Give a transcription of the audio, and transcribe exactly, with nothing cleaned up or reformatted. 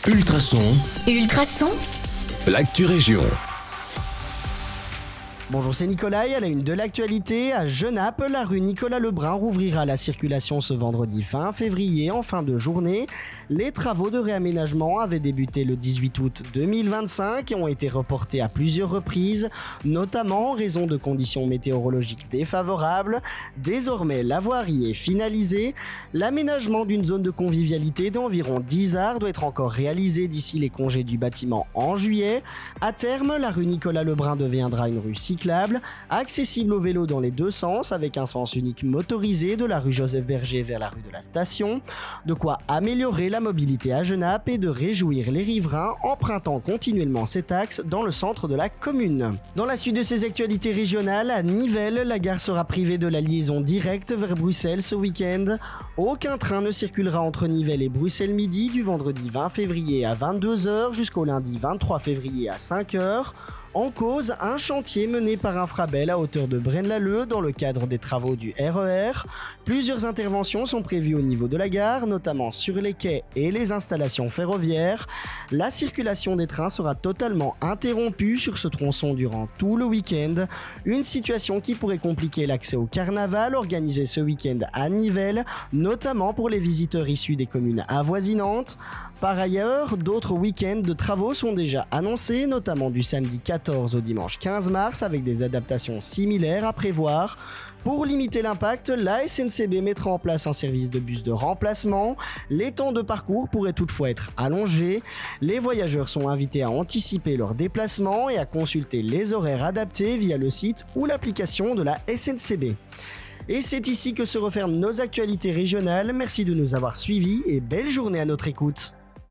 Ultrason, Ultrason, l'actu région. Bonjour, c'est Nicolas, à la une de l'actualité. À Genappe, la rue Nicolas Lebrun rouvrira à la circulation ce vendredi vingt février en fin de journée. Les travaux de réaménagement avaient débuté le dix-huit août deux mille vingt-cinq et ont été reportés à plusieurs reprises, notamment en raison de conditions météorologiques défavorables. Désormais, la voirie est finalisée. L'aménagement d'une zone de convivialité d'environ dix arts doit être encore réalisé d'ici les congés du bâtiment en juillet. À terme, la rue Nicolas Lebrun deviendra une rue cyclable, accessible au vélo dans les deux sens avec un sens unique motorisé de la rue Joseph Berger vers la rue de la Station. De quoi améliorer la mobilité à Genappe et de réjouir les riverains empruntant continuellement cet axe dans le centre de la commune. Dans la suite de ces actualités régionales, à Nivelles, la gare sera privée de la liaison directe vers Bruxelles ce week-end. Aucun train ne circulera entre Nivelles et Bruxelles Midi du vendredi vingt février à vingt-deux heures jusqu'au lundi vingt-trois février à cinq heures. En cause, un chantier mené par Infrabel à hauteur de Braine-l'Alleud dans le cadre des travaux du R E R. Plusieurs interventions sont prévues au niveau de la gare, notamment sur les quais et les installations ferroviaires. La circulation des trains sera totalement interrompue sur ce tronçon durant tout le week-end. Une situation qui pourrait compliquer l'accès au carnaval organisé ce week-end à Nivelles, notamment pour les visiteurs issus des communes avoisinantes. Par ailleurs, d'autres week-ends de travaux sont déjà annoncés, notamment du samedi quatorze au dimanche quinze mars, avec des adaptations similaires à prévoir. Pour limiter l'impact, la S N C B mettra en place un service de bus de remplacement. Les temps de parcours pourraient toutefois être allongés. Les voyageurs sont invités à anticiper leur déplacement et à consulter les horaires adaptés via le site ou l'application de la S N C B. Et c'est ici que se referment nos actualités régionales. Merci de nous avoir suivis et belle journée à notre écoute.